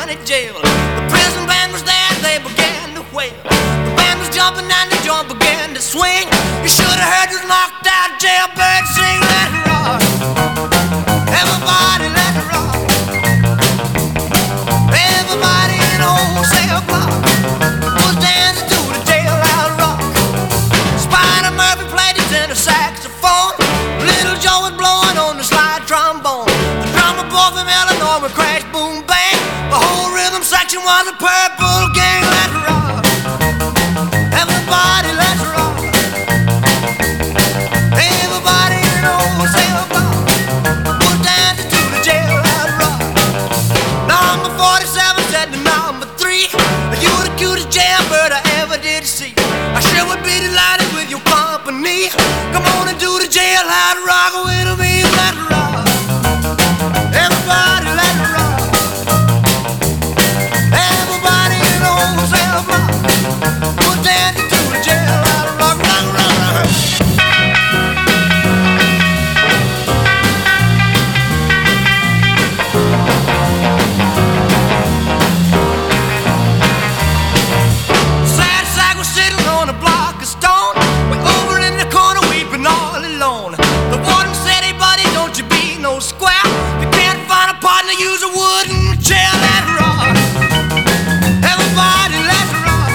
County Jail. The prison band was there, they began to wail. The band was jumping and the joint began to swing. You should have heard this knocked out jailbird sing. Let it rock, everybody let it rock. Everybody in the whole cell block was dancing to the jailhouse rock. Spider Murphy played his tenor saxophone. Little Joe was blowing on the slide trombone. The drummer boy from Illinois would crash, boom, bang. The whole rhythm section was a purple gang. Let's rock, everybody, let's rock. Everybody in the whole cell block was dancing to the jailhouse rock. Number 47 said to number 3, "You the cutest jailbird I ever did see. I sure would be delighted with your company. Come on and do the jailhouse rock with me. Let's rock, everybody, let's rock. Everybody in the whole cell block was dancing to the jailhouse rock, rock, rock, rock." Sad sack was sitting on a block of stone, way over in the corner weeping all alone. The warden said, "Hey buddy, don't you be no square. If you can't find a partner, use a wooden chair." Let's rock, everybody, let's rock.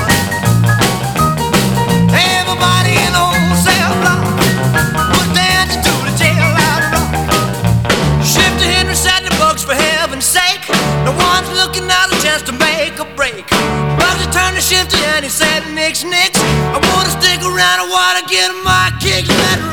Everybody in the whole cell block was dancing to the jailhouse rock. Shifter Henry said to Bugs, "For heaven's sake, no one's looking out a chance to make a break." Bugsy turned to Shifter and he said, "Nix, nix, I wanna stick around, I wanna get my kicks." Let's rock.